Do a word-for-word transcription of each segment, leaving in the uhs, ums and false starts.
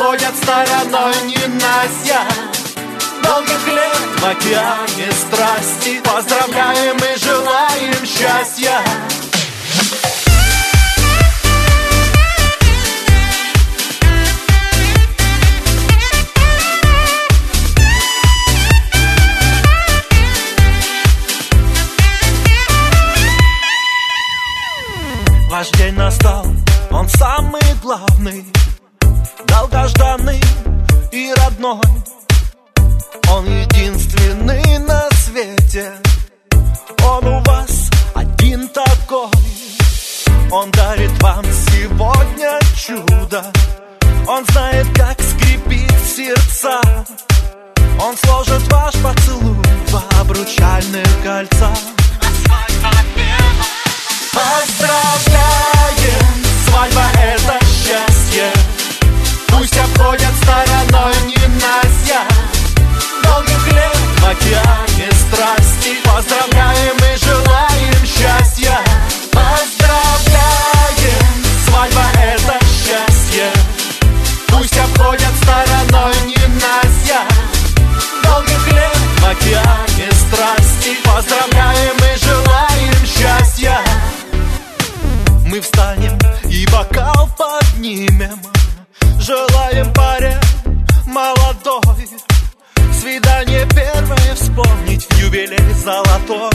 обходят стороной ненастья. Долгих лет в океане страсти поздравляем и желаем счастья. Ваш день настал, он самый главный, долгожданный и родной. Он единственный на свете, он у вас один такой. Он дарит вам сегодня чудо, он знает, как скрипит сердца. Он сложит ваш поцелуй в два обручальных кольца. Поздравляем, свадьба — это счастье. Пусть обходят стороной ненастья. Долгих лет в океане страсти поздравляем и желаем счастья. Поздравляем, свадьба — это счастье. Пусть обходят стороной ненастья. Долгих лет в океане страсти поздравляем и желаем счастья. Мы встанем и бокал поднимем, желаем паре молодой свидание первое вспомнить в юбилей золотой.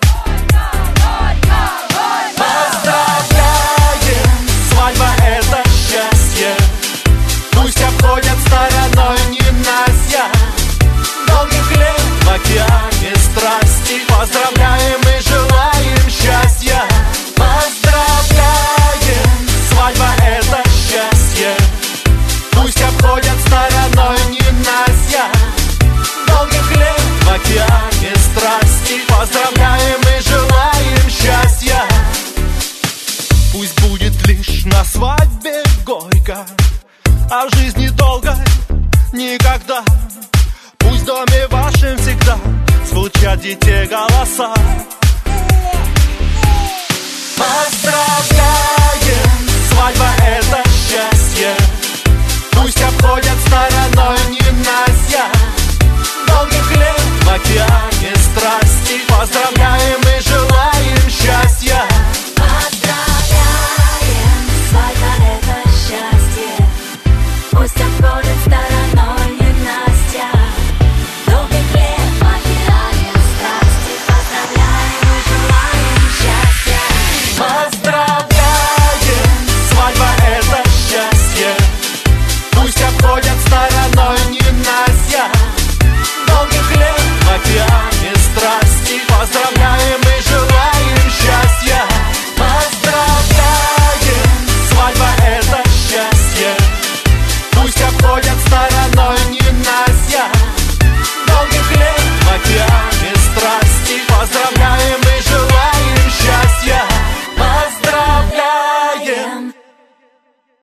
Поздравляем, свадьба — это счастье. Пусть обходят стороной ненастья. Долгих лет в океане страсти поздравляем и желаем счастья. Поздравляем, свадьба — это счастье. Пусть обходят стороной ненастья. Долгих лет в океане страсти поздравляем и желаем счастья. Пусть будет лишь на свадьбе горько, а в жизни долгой никогда. Пусть в доме вашем всегда звучат детей голоса.